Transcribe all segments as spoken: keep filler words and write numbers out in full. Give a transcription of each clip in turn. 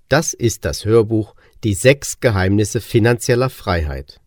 Das ist das Hörbuch Die sechs Geheimnisse finanzieller Freiheit.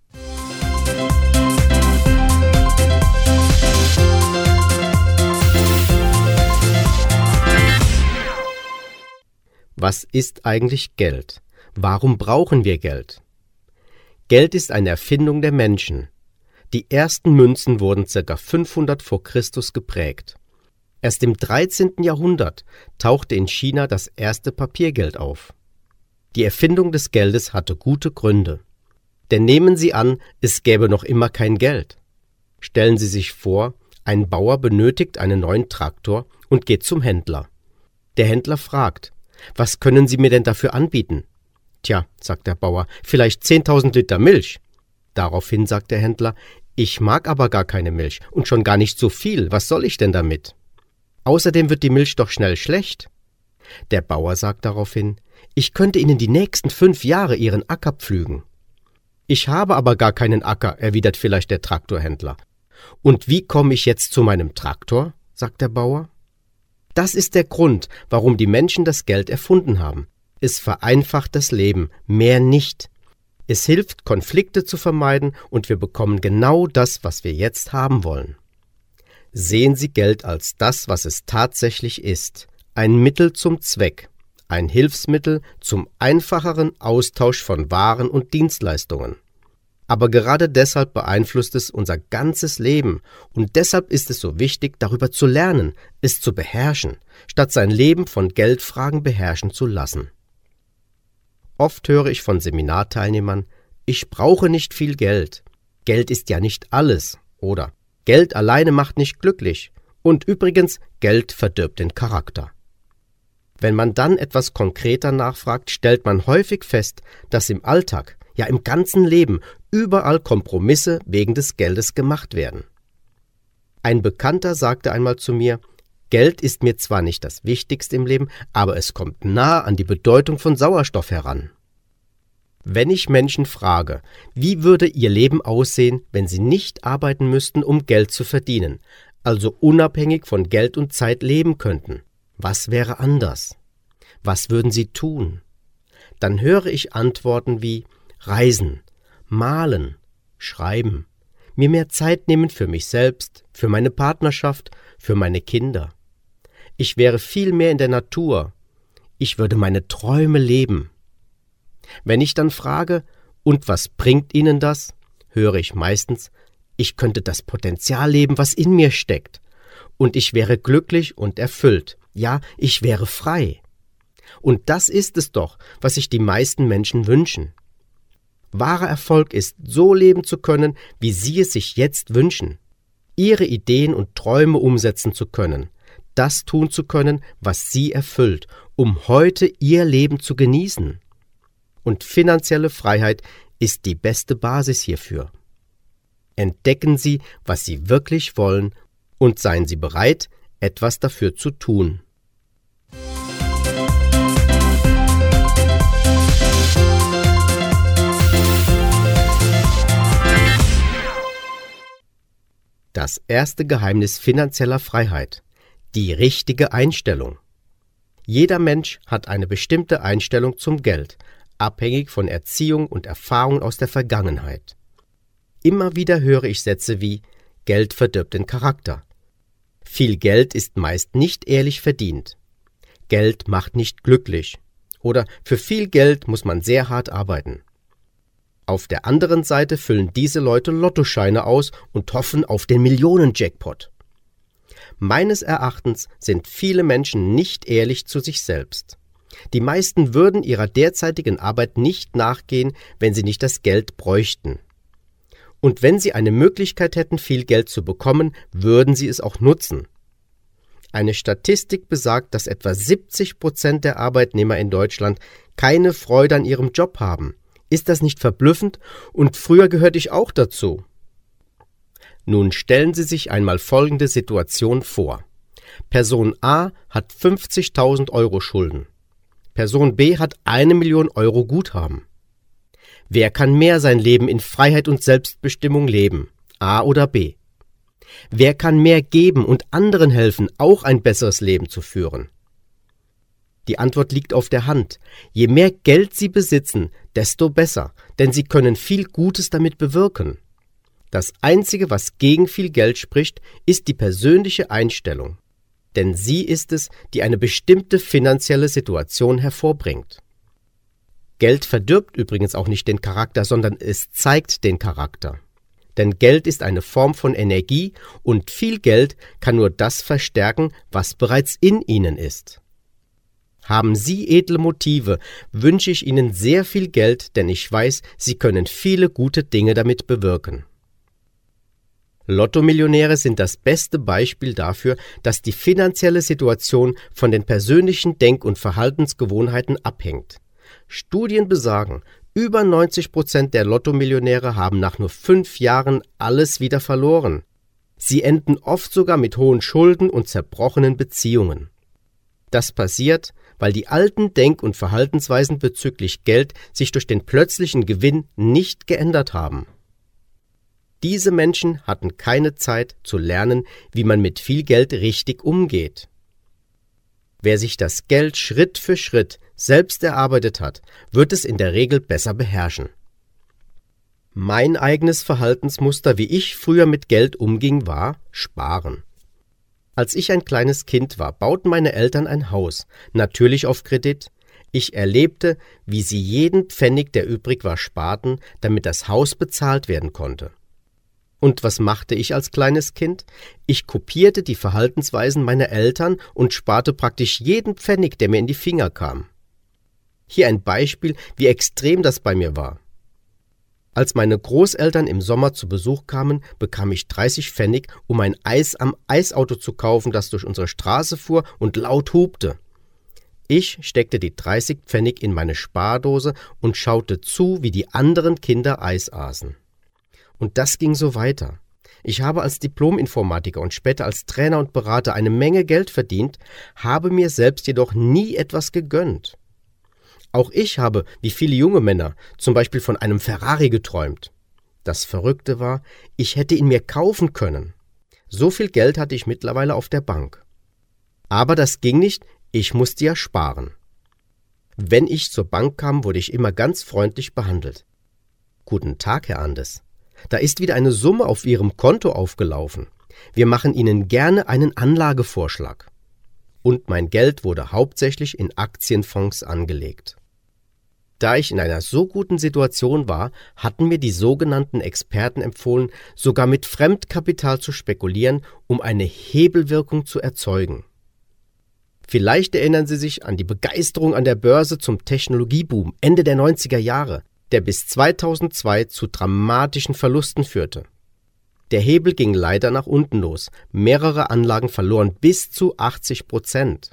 Was ist eigentlich Geld? Warum brauchen wir Geld? Geld ist eine Erfindung der Menschen. Die ersten Münzen wurden ca. fünfhundert vor Christus geprägt. Erst im dreizehnten Jahrhundert tauchte in China das erste Papiergeld auf. Die Erfindung des Geldes hatte gute Gründe. Denn nehmen Sie an, es gäbe noch immer kein Geld. Stellen Sie sich vor, ein Bauer benötigt einen neuen Traktor und geht zum Händler. Der Händler fragt: Was können Sie mir denn dafür anbieten? Tja, sagt der Bauer, vielleicht zehntausend Liter Milch. Daraufhin sagt der Händler: Ich mag aber gar keine Milch und schon gar nicht so viel, was soll ich denn damit? Außerdem wird die Milch doch schnell schlecht. Der Bauer sagt daraufhin: Ich könnte Ihnen die nächsten fünf Jahre Ihren Acker pflügen. Ich habe aber gar keinen Acker, erwidert vielleicht der Traktorhändler. Und wie komme ich jetzt zu meinem Traktor? Sagt der Bauer. Das ist der Grund, warum die Menschen das Geld erfunden haben. Es vereinfacht das Leben, mehr nicht. Es hilft, Konflikte zu vermeiden und wir bekommen genau das, was wir jetzt haben wollen. Sehen Sie Geld als das, was es tatsächlich ist, ein Mittel zum Zweck, ein Hilfsmittel zum einfacheren Austausch von Waren und Dienstleistungen. Aber gerade deshalb beeinflusst es unser ganzes Leben und deshalb ist es so wichtig, darüber zu lernen, es zu beherrschen, statt sein Leben von Geldfragen beherrschen zu lassen. Oft höre ich von Seminarteilnehmern: Ich brauche nicht viel Geld. Geld ist ja nicht alles. Oder Geld alleine macht nicht glücklich. Und übrigens, Geld verdirbt den Charakter. Wenn man dann etwas konkreter nachfragt, stellt man häufig fest, dass im Alltag, ja im ganzen Leben, überall Kompromisse wegen des Geldes gemacht werden. Ein Bekannter sagte einmal zu mir: Geld ist mir zwar nicht das Wichtigste im Leben, aber es kommt nah an die Bedeutung von Sauerstoff heran. Wenn ich Menschen frage, wie würde ihr Leben aussehen, wenn sie nicht arbeiten müssten, um Geld zu verdienen, also unabhängig von Geld und Zeit leben könnten, was wäre anders? Was würden sie tun? Dann höre ich Antworten wie: Reisen, malen, schreiben, mir mehr Zeit nehmen für mich selbst, für meine Partnerschaft, für meine Kinder. Ich wäre viel mehr in der Natur. Ich würde meine Träume leben. Wenn ich dann frage: Und was bringt Ihnen das?, höre ich meistens: Ich könnte das Potenzial leben, was in mir steckt. Und ich wäre glücklich und erfüllt. Ja, ich wäre frei. Und das ist es doch, was sich die meisten Menschen wünschen. Wahrer Erfolg ist, so leben zu können, wie Sie es sich jetzt wünschen. Ihre Ideen und Träume umsetzen zu können. Das tun zu können, was Sie erfüllt, um heute Ihr Leben zu genießen. Und finanzielle Freiheit ist die beste Basis hierfür. Entdecken Sie, was Sie wirklich wollen, und seien Sie bereit, etwas dafür zu tun. Das erste Geheimnis finanzieller Freiheit: Die richtige Einstellung. Jeder Mensch hat eine bestimmte Einstellung zum Geld, abhängig von Erziehung und Erfahrung aus der Vergangenheit. Immer wieder höre ich Sätze wie: Geld verdirbt den Charakter. Viel Geld ist meist nicht ehrlich verdient. Geld macht nicht glücklich. Oder für viel Geld muss man sehr hart arbeiten. Auf der anderen Seite füllen diese Leute Lottoscheine aus und hoffen auf den Millionen-Jackpot. Meines Erachtens sind viele Menschen nicht ehrlich zu sich selbst. Die meisten würden ihrer derzeitigen Arbeit nicht nachgehen, wenn sie nicht das Geld bräuchten. Und wenn sie eine Möglichkeit hätten, viel Geld zu bekommen, würden sie es auch nutzen. Eine Statistik besagt, dass etwa siebzig Prozent der Arbeitnehmer in Deutschland keine Freude an ihrem Job haben. Ist das nicht verblüffend? Und früher gehörte ich auch dazu. Nun stellen Sie sich einmal folgende Situation vor. Person A hat fünfzigtausend Euro Schulden. Person B hat eine Million Euro Guthaben. Wer kann mehr sein Leben in Freiheit und Selbstbestimmung leben? A oder B? Wer kann mehr geben und anderen helfen, auch ein besseres Leben zu führen? Die Antwort liegt auf der Hand. Je mehr Geld Sie besitzen, desto besser, denn Sie können viel Gutes damit bewirken. Das Einzige, was gegen viel Geld spricht, ist die persönliche Einstellung. Denn sie ist es, die eine bestimmte finanzielle Situation hervorbringt. Geld verdirbt übrigens auch nicht den Charakter, sondern es zeigt den Charakter. Denn Geld ist eine Form von Energie und viel Geld kann nur das verstärken, was bereits in Ihnen ist. Haben Sie edle Motive, wünsche ich Ihnen sehr viel Geld, denn ich weiß, Sie können viele gute Dinge damit bewirken. Lottomillionäre sind das beste Beispiel dafür, dass die finanzielle Situation von den persönlichen Denk- und Verhaltensgewohnheiten abhängt. Studien besagen, über neunzig Prozent der Lottomillionäre haben nach nur fünf Jahren alles wieder verloren. Sie enden oft sogar mit hohen Schulden und zerbrochenen Beziehungen. Das passiert, weil die alten Denk- und Verhaltensweisen bezüglich Geld sich durch den plötzlichen Gewinn nicht geändert haben. Diese Menschen hatten keine Zeit zu lernen, wie man mit viel Geld richtig umgeht. Wer sich das Geld Schritt für Schritt selbst erarbeitet hat, wird es in der Regel besser beherrschen. Mein eigenes Verhaltensmuster, wie ich früher mit Geld umging, war Sparen. Als ich ein kleines Kind war, bauten meine Eltern ein Haus, natürlich auf Kredit. Ich erlebte, wie sie jeden Pfennig, der übrig war, sparten, damit das Haus bezahlt werden konnte. Und was machte ich als kleines Kind? Ich kopierte die Verhaltensweisen meiner Eltern und sparte praktisch jeden Pfennig, der mir in die Finger kam. Hier ein Beispiel, wie extrem das bei mir war. Als meine Großeltern im Sommer zu Besuch kamen, bekam ich dreißig Pfennig, um ein Eis am Eisauto zu kaufen, das durch unsere Straße fuhr und laut hupte. Ich steckte die dreißig Pfennig in meine Spardose und schaute zu, wie die anderen Kinder Eis aßen. Und das ging so weiter. Ich habe als Diplom-Informatiker und später als Trainer und Berater eine Menge Geld verdient, habe mir selbst jedoch nie etwas gegönnt. Auch ich habe, wie viele junge Männer, zum Beispiel von einem Ferrari geträumt. Das Verrückte war, ich hätte ihn mir kaufen können. So viel Geld hatte ich mittlerweile auf der Bank. Aber das ging nicht, ich musste ja sparen. Wenn ich zur Bank kam, wurde ich immer ganz freundlich behandelt. »Guten Tag, Herr Andes. Da ist wieder eine Summe auf Ihrem Konto aufgelaufen. Wir machen Ihnen gerne einen Anlagevorschlag.« Und mein Geld wurde hauptsächlich in Aktienfonds angelegt. Da ich in einer so guten Situation war, hatten mir die sogenannten Experten empfohlen, sogar mit Fremdkapital zu spekulieren, um eine Hebelwirkung zu erzeugen. Vielleicht erinnern Sie sich an die Begeisterung an der Börse zum Technologieboom Ende der neunziger Jahre, der bis zweitausendzwei zu dramatischen Verlusten führte. Der Hebel ging leider nach unten los. Mehrere Anlagen verloren bis zu achtzig Prozent.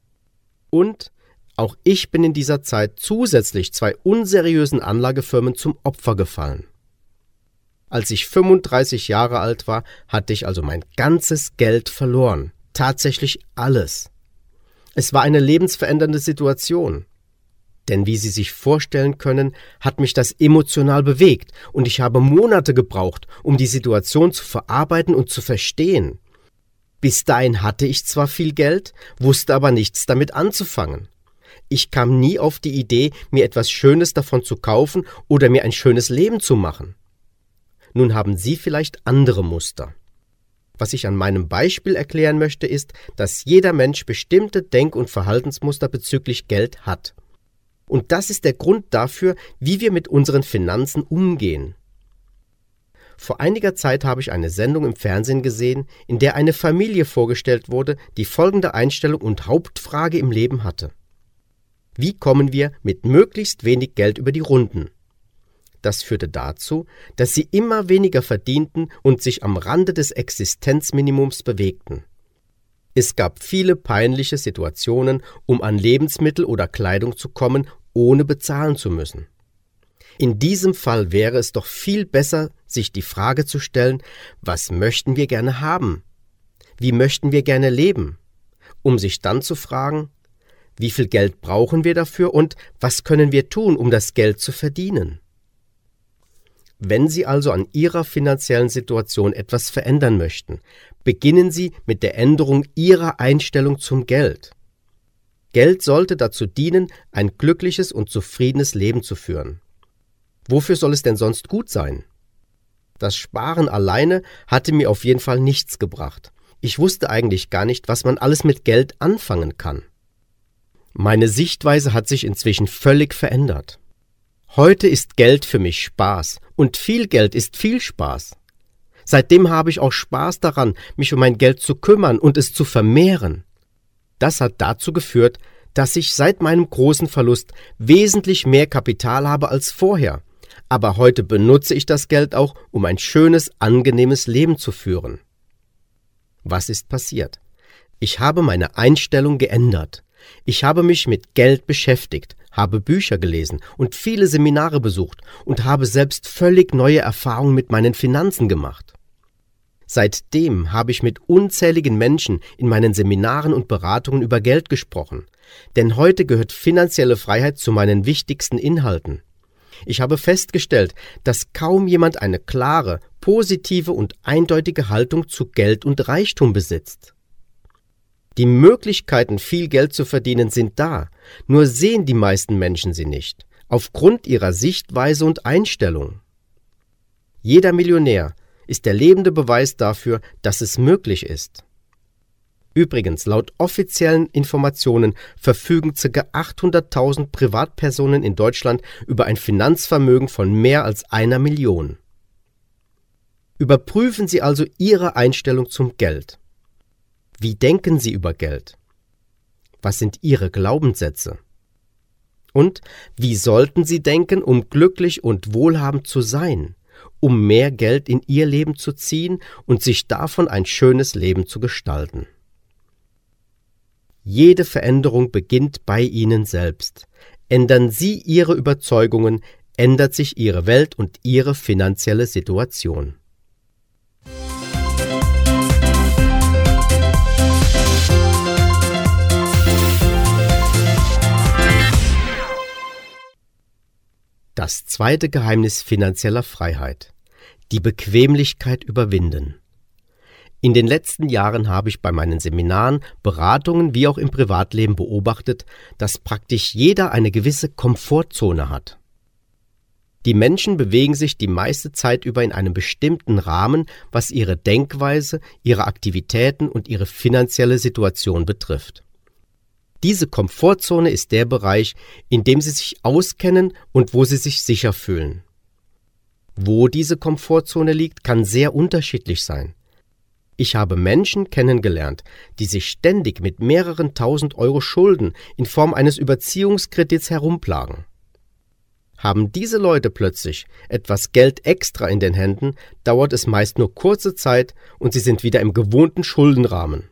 Und auch ich bin in dieser Zeit zusätzlich zwei unseriösen Anlagefirmen zum Opfer gefallen. Als ich fünfunddreißig Jahre alt war, hatte ich also mein ganzes Geld verloren. Tatsächlich alles. Es war eine lebensverändernde Situation. Denn wie Sie sich vorstellen können, hat mich das emotional bewegt und ich habe Monate gebraucht, um die Situation zu verarbeiten und zu verstehen. Bis dahin hatte ich zwar viel Geld, wusste aber nichts damit anzufangen. Ich kam nie auf die Idee, mir etwas Schönes davon zu kaufen oder mir ein schönes Leben zu machen. Nun haben Sie vielleicht andere Muster. Was ich an meinem Beispiel erklären möchte, ist, dass jeder Mensch bestimmte Denk- und Verhaltensmuster bezüglich Geld hat. Und das ist der Grund dafür, wie wir mit unseren Finanzen umgehen. Vor einiger Zeit habe ich eine Sendung im Fernsehen gesehen, in der eine Familie vorgestellt wurde, die folgende Einstellung und Hauptfrage im Leben hatte. Wie kommen wir mit möglichst wenig Geld über die Runden? Das führte dazu, dass sie immer weniger verdienten und sich am Rande des Existenzminimums bewegten. Es gab viele peinliche Situationen, um an Lebensmittel oder Kleidung zu kommen, ohne bezahlen zu müssen. In diesem Fall wäre es doch viel besser, sich die Frage zu stellen, was möchten wir gerne haben? Wie möchten wir gerne leben? Um sich dann zu fragen, wie viel Geld brauchen wir dafür und was können wir tun, um das Geld zu verdienen? Wenn Sie also an Ihrer finanziellen Situation etwas verändern möchten, beginnen Sie mit der Änderung Ihrer Einstellung zum Geld. Geld sollte dazu dienen, ein glückliches und zufriedenes Leben zu führen. Wofür soll es denn sonst gut sein? Das Sparen alleine hatte mir auf jeden Fall nichts gebracht. Ich wusste eigentlich gar nicht, was man alles mit Geld anfangen kann. Meine Sichtweise hat sich inzwischen völlig verändert. Heute ist Geld für mich Spaß und viel Geld ist viel Spaß. Seitdem habe ich auch Spaß daran, mich um mein Geld zu kümmern und es zu vermehren. Das hat dazu geführt, dass ich seit meinem großen Verlust wesentlich mehr Kapital habe als vorher. Aber heute benutze ich das Geld auch, um ein schönes, angenehmes Leben zu führen. Was ist passiert? Ich habe meine Einstellung geändert. Ich habe mich mit Geld beschäftigt, habe Bücher gelesen und viele Seminare besucht und habe selbst völlig neue Erfahrungen mit meinen Finanzen gemacht. Seitdem habe ich mit unzähligen Menschen in meinen Seminaren und Beratungen über Geld gesprochen, denn heute gehört finanzielle Freiheit zu meinen wichtigsten Inhalten. Ich habe festgestellt, dass kaum jemand eine klare, positive und eindeutige Haltung zu Geld und Reichtum besitzt. Die Möglichkeiten, viel Geld zu verdienen, sind da, nur sehen die meisten Menschen sie nicht, aufgrund ihrer Sichtweise und Einstellung. Jeder Millionär ist der lebende Beweis dafür, dass es möglich ist. Übrigens, laut offiziellen Informationen verfügen ca. achthunderttausend Privatpersonen in Deutschland über ein Finanzvermögen von mehr als einer Million. Überprüfen Sie also Ihre Einstellung zum Geld. Wie denken Sie über Geld? Was sind Ihre Glaubenssätze? Und wie sollten Sie denken, um glücklich und wohlhabend zu sein, um mehr Geld in Ihr Leben zu ziehen und sich davon ein schönes Leben zu gestalten? Jede Veränderung beginnt bei Ihnen selbst. Ändern Sie Ihre Überzeugungen, ändert sich Ihre Welt und Ihre finanzielle Situation. Das zweite Geheimnis finanzieller Freiheit: die Bequemlichkeit überwinden. In den letzten Jahren habe ich bei meinen Seminaren, Beratungen wie auch im Privatleben beobachtet, dass praktisch jeder eine gewisse Komfortzone hat. Die Menschen bewegen sich die meiste Zeit über in einem bestimmten Rahmen, was ihre Denkweise, ihre Aktivitäten und ihre finanzielle Situation betrifft. Diese Komfortzone ist der Bereich, in dem sie sich auskennen und wo sie sich sicher fühlen. Wo diese Komfortzone liegt, kann sehr unterschiedlich sein. Ich habe Menschen kennengelernt, die sich ständig mit mehreren tausend Euro Schulden in Form eines Überziehungskredits herumplagen. Haben diese Leute plötzlich etwas Geld extra in den Händen, dauert es meist nur kurze Zeit und sie sind wieder im gewohnten Schuldenrahmen.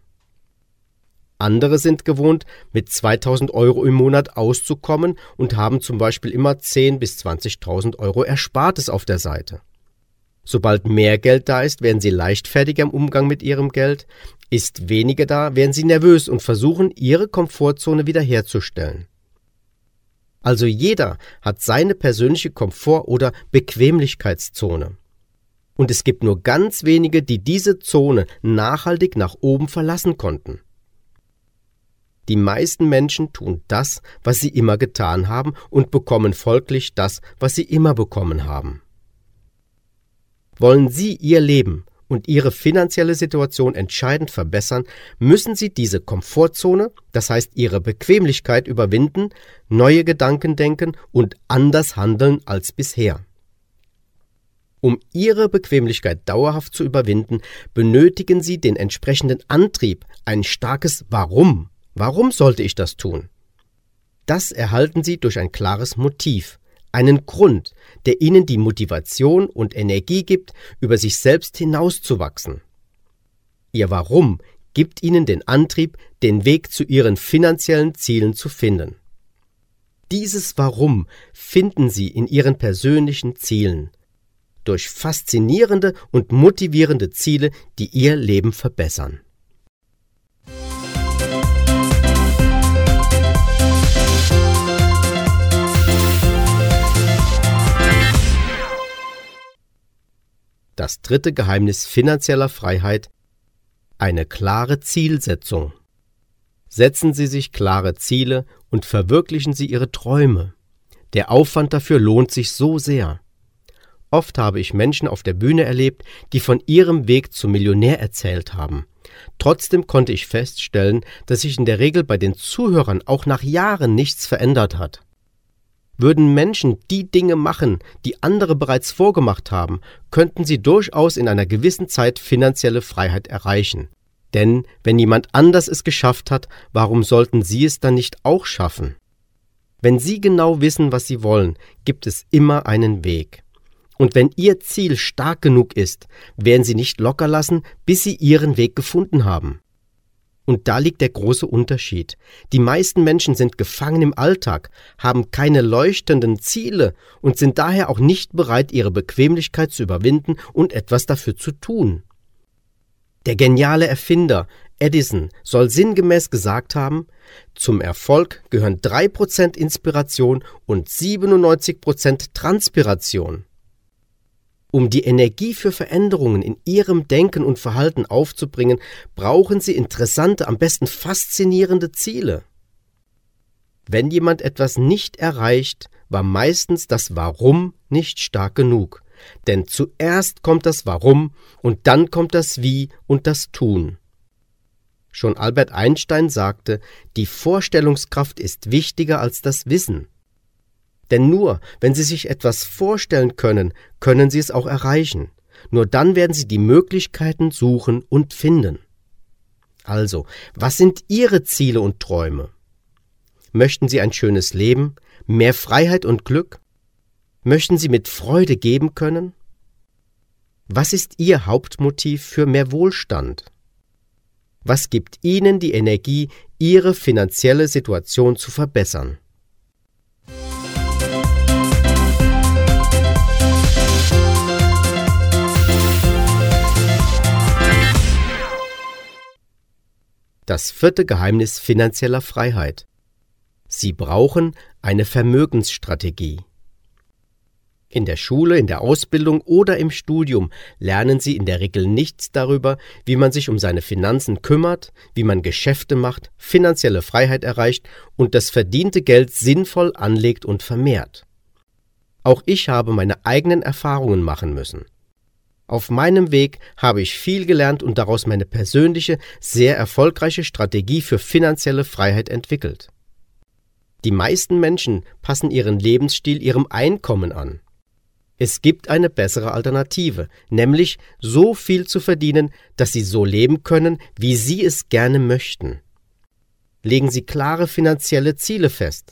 Andere sind gewohnt, mit zweitausend Euro im Monat auszukommen und haben zum Beispiel immer zehntausend bis zwanzigtausend Euro Erspartes auf der Seite. Sobald mehr Geld da ist, werden sie leichtfertiger im Umgang mit ihrem Geld. Ist weniger da, werden sie nervös und versuchen, ihre Komfortzone wiederherzustellen. Also jeder hat seine persönliche Komfort- oder Bequemlichkeitszone. Und es gibt nur ganz wenige, die diese Zone nachhaltig nach oben verlassen konnten. Die meisten Menschen tun das, was sie immer getan haben, und bekommen folglich das, was sie immer bekommen haben. Wollen Sie Ihr Leben und Ihre finanzielle Situation entscheidend verbessern, müssen Sie diese Komfortzone, das heißt Ihre Bequemlichkeit, überwinden, neue Gedanken denken und anders handeln als bisher. Um Ihre Bequemlichkeit dauerhaft zu überwinden, benötigen Sie den entsprechenden Antrieb, ein starkes Warum. Warum sollte ich das tun? Das erhalten Sie durch ein klares Motiv, einen Grund, der Ihnen die Motivation und Energie gibt, über sich selbst hinauszuwachsen. Ihr Warum gibt Ihnen den Antrieb, den Weg zu Ihren finanziellen Zielen zu finden. Dieses Warum finden Sie in Ihren persönlichen Zielen, durch faszinierende und motivierende Ziele, die Ihr Leben verbessern. Das dritte Geheimnis finanzieller Freiheit: eine klare Zielsetzung. Setzen Sie sich klare Ziele und verwirklichen Sie Ihre Träume. Der Aufwand dafür lohnt sich so sehr. Oft habe ich Menschen auf der Bühne erlebt, die von ihrem Weg zum Millionär erzählt haben. Trotzdem konnte ich feststellen, dass sich in der Regel bei den Zuhörern auch nach Jahren nichts verändert hat. Würden Menschen die Dinge machen, die andere bereits vorgemacht haben, könnten sie durchaus in einer gewissen Zeit finanzielle Freiheit erreichen. Denn wenn jemand anders es geschafft hat, warum sollten Sie es dann nicht auch schaffen? Wenn Sie genau wissen, was Sie wollen, gibt es immer einen Weg. Und wenn Ihr Ziel stark genug ist, werden Sie nicht locker lassen, bis Sie Ihren Weg gefunden haben. Und da liegt der große Unterschied. Die meisten Menschen sind gefangen im Alltag, haben keine leuchtenden Ziele und sind daher auch nicht bereit, ihre Bequemlichkeit zu überwinden und etwas dafür zu tun. Der geniale Erfinder Edison soll sinngemäß gesagt haben, zum Erfolg gehören drei Prozent Inspiration und siebenundneunzig Prozent Transpiration. Um die Energie für Veränderungen in Ihrem Denken und Verhalten aufzubringen, brauchen Sie interessante, am besten faszinierende Ziele. Wenn jemand etwas nicht erreicht, war meistens das Warum nicht stark genug. Denn zuerst kommt das Warum und dann kommt das Wie und das Tun. Schon Albert Einstein sagte, die Vorstellungskraft ist wichtiger als das Wissen. Denn nur, wenn Sie sich etwas vorstellen können, können Sie es auch erreichen. Nur dann werden Sie die Möglichkeiten suchen und finden. Also, was sind Ihre Ziele und Träume? Möchten Sie ein schönes Leben, mehr Freiheit und Glück? Möchten Sie mit Freude geben können? Was ist Ihr Hauptmotiv für mehr Wohlstand? Was gibt Ihnen die Energie, Ihre finanzielle Situation zu verbessern? Das vierte Geheimnis finanzieller Freiheit. Sie brauchen eine Vermögensstrategie. In der Schule, in der Ausbildung oder im Studium lernen Sie in der Regel nichts darüber, wie man sich um seine Finanzen kümmert, wie man Geschäfte macht, finanzielle Freiheit erreicht und das verdiente Geld sinnvoll anlegt und vermehrt. Auch ich habe meine eigenen Erfahrungen machen müssen. Auf meinem Weg habe ich viel gelernt und daraus meine persönliche, sehr erfolgreiche Strategie für finanzielle Freiheit entwickelt. Die meisten Menschen passen ihren Lebensstil ihrem Einkommen an. Es gibt eine bessere Alternative, nämlich so viel zu verdienen, dass Sie so leben können, wie Sie es gerne möchten. Legen Sie klare finanzielle Ziele fest.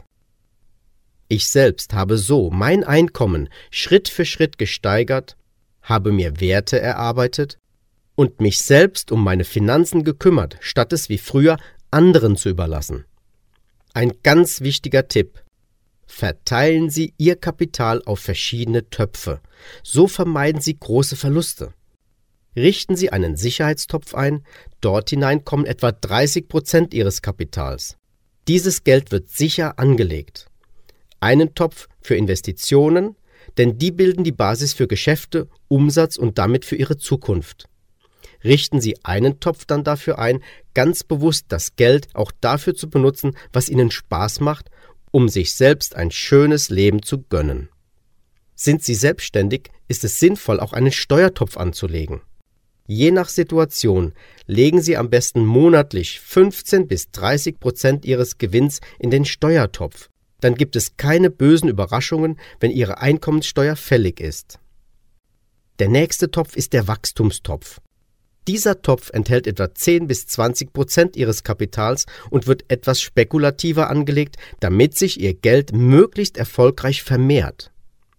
Ich selbst habe so mein Einkommen Schritt für Schritt gesteigert, habe mir Werte erarbeitet und mich selbst um meine Finanzen gekümmert, statt es wie früher anderen zu überlassen. Ein ganz wichtiger Tipp: Verteilen Sie Ihr Kapital auf verschiedene Töpfe. So vermeiden Sie große Verluste. Richten Sie einen Sicherheitstopf ein, dort hinein kommen etwa dreißig Prozent Ihres Kapitals. Dieses Geld wird sicher angelegt. Einen Topf für Investitionen, denn die bilden die Basis für Geschäfte, Umsatz und damit für Ihre Zukunft. Richten Sie einen Topf dann dafür ein, ganz bewusst das Geld auch dafür zu benutzen, was Ihnen Spaß macht, um sich selbst ein schönes Leben zu gönnen. Sind Sie selbstständig, ist es sinnvoll, auch einen Steuertopf anzulegen. Je nach Situation legen Sie am besten monatlich fünfzehn bis dreißig Prozent Ihres Gewinns in den Steuertopf. Dann gibt es keine bösen Überraschungen, wenn Ihre Einkommenssteuer fällig ist. Der nächste Topf ist der Wachstumstopf. Dieser Topf enthält etwa zehn bis zwanzig Prozent Ihres Kapitals und wird etwas spekulativer angelegt, damit sich Ihr Geld möglichst erfolgreich vermehrt.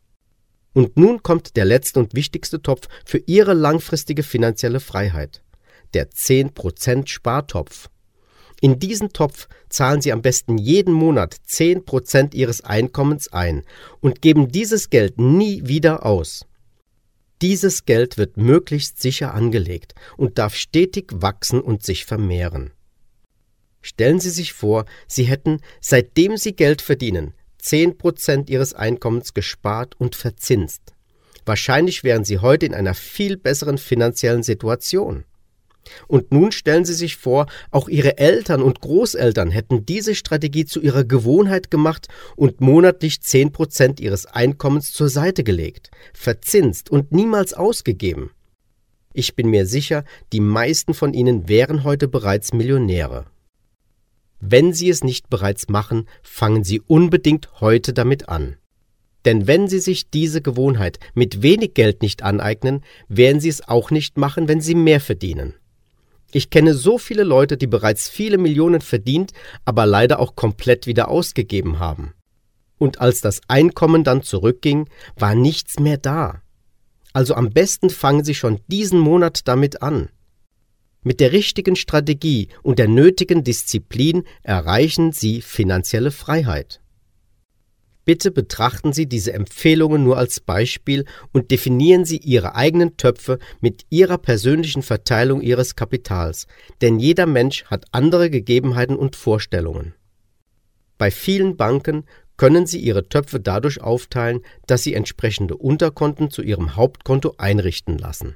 Und nun kommt der letzte und wichtigste Topf für Ihre langfristige finanzielle Freiheit, der zehn Prozent Spartopf. In diesen Topf zahlen Sie am besten jeden Monat zehn Prozent Ihres Einkommens ein und geben dieses Geld nie wieder aus. Dieses Geld wird möglichst sicher angelegt und darf stetig wachsen und sich vermehren. Stellen Sie sich vor, Sie hätten, seitdem Sie Geld verdienen, zehn Prozent Ihres Einkommens gespart und verzinst. Wahrscheinlich wären Sie heute in einer viel besseren finanziellen Situation. Und nun stellen Sie sich vor, auch Ihre Eltern und Großeltern hätten diese Strategie zu ihrer Gewohnheit gemacht und monatlich zehn Prozent ihres Einkommens zur Seite gelegt, verzinst und niemals ausgegeben. Ich bin mir sicher, die meisten von Ihnen wären heute bereits Millionäre. Wenn Sie es nicht bereits machen, fangen Sie unbedingt heute damit an. Denn wenn Sie sich diese Gewohnheit mit wenig Geld nicht aneignen, werden Sie es auch nicht machen, wenn Sie mehr verdienen. Ich kenne so viele Leute, die bereits viele Millionen verdient, aber leider auch komplett wieder ausgegeben haben. Und als das Einkommen dann zurückging, war nichts mehr da. Also am besten fangen Sie schon diesen Monat damit an. Mit der richtigen Strategie und der nötigen Disziplin erreichen Sie finanzielle Freiheit. Bitte betrachten Sie diese Empfehlungen nur als Beispiel und definieren Sie Ihre eigenen Töpfe mit Ihrer persönlichen Verteilung Ihres Kapitals, denn jeder Mensch hat andere Gegebenheiten und Vorstellungen. Bei vielen Banken können Sie Ihre Töpfe dadurch aufteilen, dass Sie entsprechende Unterkonten zu Ihrem Hauptkonto einrichten lassen.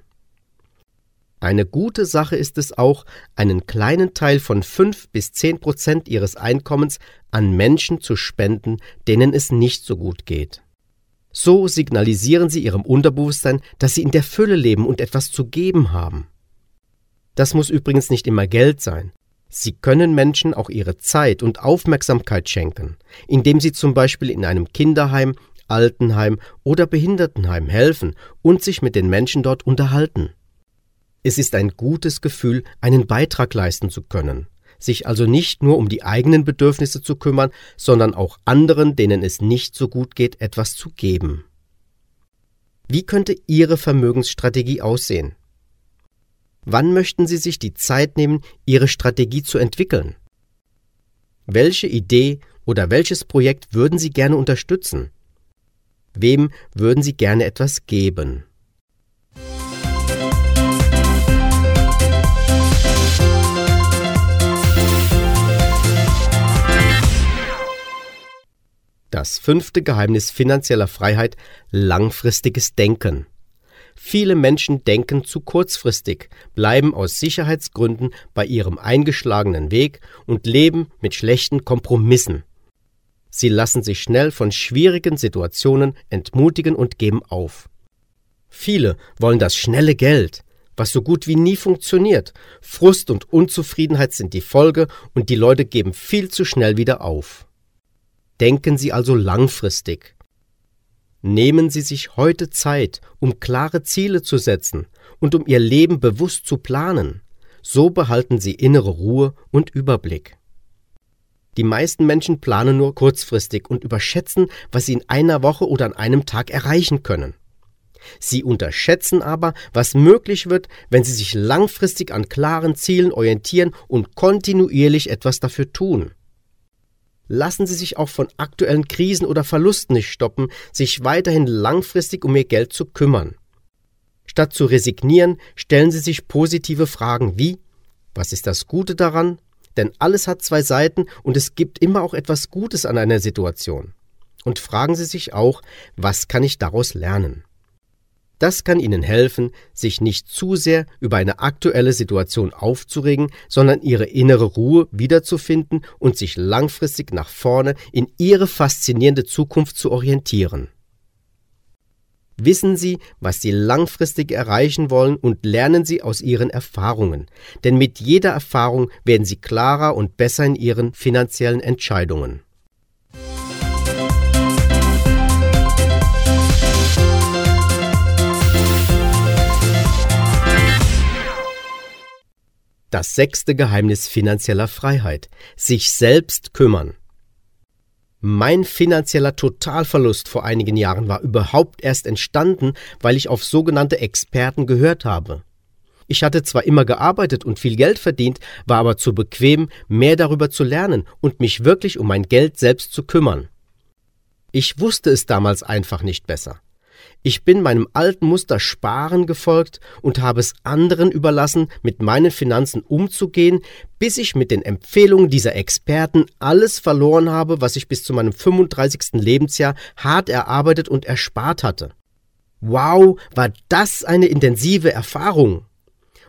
Eine gute Sache ist es auch, einen kleinen Teil von fünf bis zehn Prozent Ihres Einkommens an Menschen zu spenden, denen es nicht so gut geht. So signalisieren Sie Ihrem Unterbewusstsein, dass Sie in der Fülle leben und etwas zu geben haben. Das muss übrigens nicht immer Geld sein. Sie können Menschen auch ihre Zeit und Aufmerksamkeit schenken, indem Sie zum Beispiel in einem Kinderheim, Altenheim oder Behindertenheim helfen und sich mit den Menschen dort unterhalten. Es ist ein gutes Gefühl, einen Beitrag leisten zu können, sich also nicht nur um die eigenen Bedürfnisse zu kümmern, sondern auch anderen, denen es nicht so gut geht, etwas zu geben. Wie könnte Ihre Vermögensstrategie aussehen? Wann möchten Sie sich die Zeit nehmen, Ihre Strategie zu entwickeln? Welche Idee oder welches Projekt würden Sie gerne unterstützen? Wem würden Sie gerne etwas geben? Das fünfte Geheimnis finanzieller Freiheit: langfristiges Denken. Viele Menschen denken zu kurzfristig, bleiben aus Sicherheitsgründen bei ihrem eingeschlagenen Weg und leben mit schlechten Kompromissen. Sie lassen sich schnell von schwierigen Situationen entmutigen und geben auf. Viele wollen das schnelle Geld, was so gut wie nie funktioniert. Frust und Unzufriedenheit sind die Folge und die Leute geben viel zu schnell wieder auf. Denken Sie also langfristig. Nehmen Sie sich heute Zeit, um klare Ziele zu setzen und um Ihr Leben bewusst zu planen. So behalten Sie innere Ruhe und Überblick. Die meisten Menschen planen nur kurzfristig und überschätzen, was sie in einer Woche oder an einem Tag erreichen können. Sie unterschätzen aber, was möglich wird, wenn Sie sich langfristig an klaren Zielen orientieren und kontinuierlich etwas dafür tun. Lassen Sie sich auch von aktuellen Krisen oder Verlusten nicht stoppen, sich weiterhin langfristig um Ihr Geld zu kümmern. Statt zu resignieren, stellen Sie sich positive Fragen wie: Was ist das Gute daran? Denn alles hat zwei Seiten und es gibt immer auch etwas Gutes an einer Situation. Und fragen Sie sich auch: Was kann ich daraus lernen? Das kann Ihnen helfen, sich nicht zu sehr über eine aktuelle Situation aufzuregen, sondern Ihre innere Ruhe wiederzufinden und sich langfristig nach vorne in Ihre faszinierende Zukunft zu orientieren. Wissen Sie, was Sie langfristig erreichen wollen, und lernen Sie aus Ihren Erfahrungen, denn mit jeder Erfahrung werden Sie klarer und besser in Ihren finanziellen Entscheidungen. Das sechste Geheimnis finanzieller Freiheit: sich selbst kümmern. Mein finanzieller Totalverlust vor einigen Jahren war überhaupt erst entstanden, weil ich auf sogenannte Experten gehört habe. Ich hatte zwar immer gearbeitet und viel Geld verdient, war aber zu bequem, mehr darüber zu lernen und mich wirklich um mein Geld selbst zu kümmern. Ich wusste es damals einfach nicht besser. Ich bin meinem alten Muster Sparen gefolgt und habe es anderen überlassen, mit meinen Finanzen umzugehen, bis ich mit den Empfehlungen dieser Experten alles verloren habe, was ich bis zu meinem fünfunddreißigsten Lebensjahr hart erarbeitet und erspart hatte. Wow, war das eine intensive Erfahrung!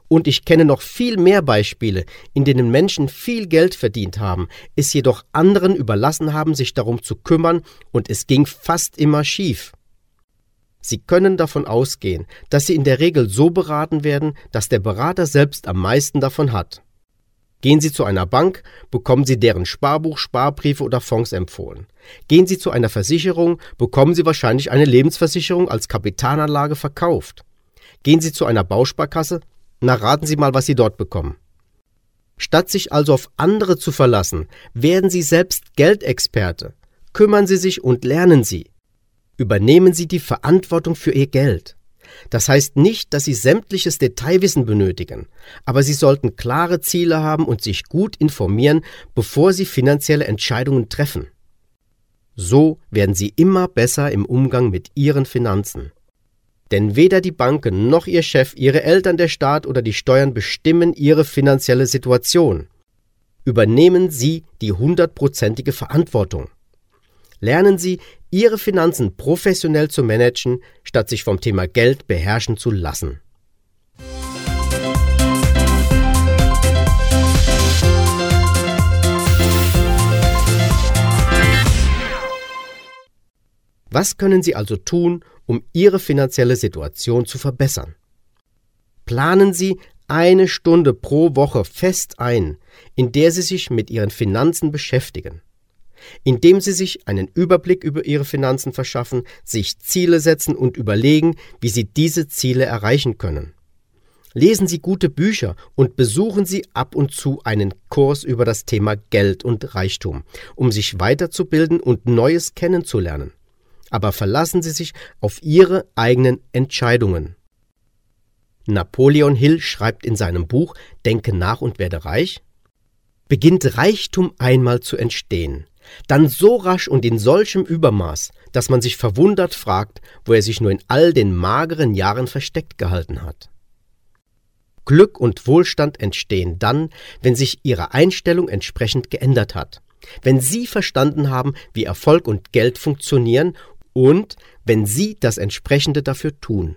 Und ich kenne noch viel mehr Beispiele, in denen Menschen viel Geld verdient haben, es jedoch anderen überlassen haben, sich darum zu kümmern, und es ging fast immer schief. Sie können davon ausgehen, dass Sie in der Regel so beraten werden, dass der Berater selbst am meisten davon hat. Gehen Sie zu einer Bank, bekommen Sie deren Sparbuch, Sparbriefe oder Fonds empfohlen. Gehen Sie zu einer Versicherung, bekommen Sie wahrscheinlich eine Lebensversicherung als Kapitalanlage verkauft. Gehen Sie zu einer Bausparkasse, na raten Sie mal, was Sie dort bekommen. Statt sich also auf andere zu verlassen, werden Sie selbst Geldexperte. Kümmern Sie sich und lernen Sie. Übernehmen Sie die Verantwortung für Ihr Geld. Das heißt nicht, dass Sie sämtliches Detailwissen benötigen, aber Sie sollten klare Ziele haben und sich gut informieren, bevor Sie finanzielle Entscheidungen treffen. So werden Sie immer besser im Umgang mit Ihren Finanzen. Denn weder die Banken noch Ihr Chef, Ihre Eltern, der Staat oder die Steuern bestimmen Ihre finanzielle Situation. Übernehmen Sie die hundertprozentige Verantwortung. Lernen Sie, Ihre Finanzen professionell zu managen, statt sich vom Thema Geld beherrschen zu lassen. Was können Sie also tun, um Ihre finanzielle Situation zu verbessern? Planen Sie eine Stunde pro Woche fest ein, in der Sie sich mit Ihren Finanzen beschäftigen. Indem Sie sich einen Überblick über Ihre Finanzen verschaffen, sich Ziele setzen und überlegen, wie Sie diese Ziele erreichen können. Lesen Sie gute Bücher und besuchen Sie ab und zu einen Kurs über das Thema Geld und Reichtum, um sich weiterzubilden und Neues kennenzulernen. Aber verlassen Sie sich auf Ihre eigenen Entscheidungen. Napoleon Hill schreibt in seinem Buch »Denke nach und werde reich«: Beginnt Reichtum einmal zu entstehen, dann so rasch und in solchem Übermaß, dass man sich verwundert fragt, wo er sich nur in all den mageren Jahren versteckt gehalten hat. Glück und Wohlstand entstehen dann, wenn sich Ihre Einstellung entsprechend geändert hat, wenn Sie verstanden haben, wie Erfolg und Geld funktionieren und wenn Sie das Entsprechende dafür tun.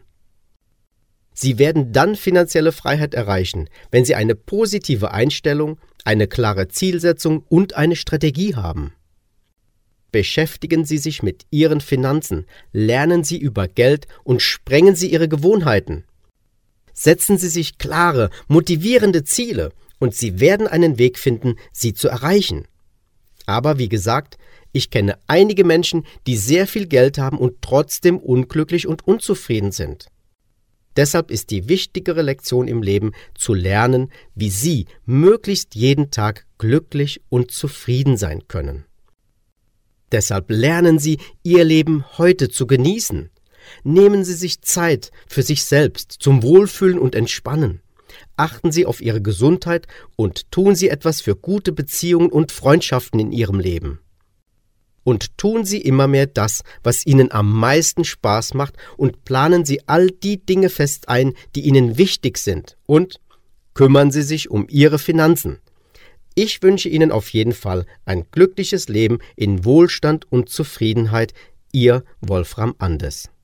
Sie werden dann finanzielle Freiheit erreichen, wenn Sie eine positive Einstellung, eine klare Zielsetzung und eine Strategie haben. Beschäftigen Sie sich mit Ihren Finanzen, lernen Sie über Geld und sprengen Sie Ihre Gewohnheiten. Setzen Sie sich klare, motivierende Ziele und Sie werden einen Weg finden, sie zu erreichen. Aber wie gesagt, ich kenne einige Menschen, die sehr viel Geld haben und trotzdem unglücklich und unzufrieden sind. Deshalb ist die wichtigere Lektion im Leben, zu lernen, wie Sie möglichst jeden Tag glücklich und zufrieden sein können. Deshalb lernen Sie, Ihr Leben heute zu genießen. Nehmen Sie sich Zeit für sich selbst, zum Wohlfühlen und Entspannen. Achten Sie auf Ihre Gesundheit und tun Sie etwas für gute Beziehungen und Freundschaften in Ihrem Leben. Und tun Sie immer mehr das, was Ihnen am meisten Spaß macht, und planen Sie all die Dinge fest ein, die Ihnen wichtig sind, und kümmern Sie sich um Ihre Finanzen. Ich wünsche Ihnen auf jeden Fall ein glückliches Leben in Wohlstand und Zufriedenheit. Ihr Wolfram Andes.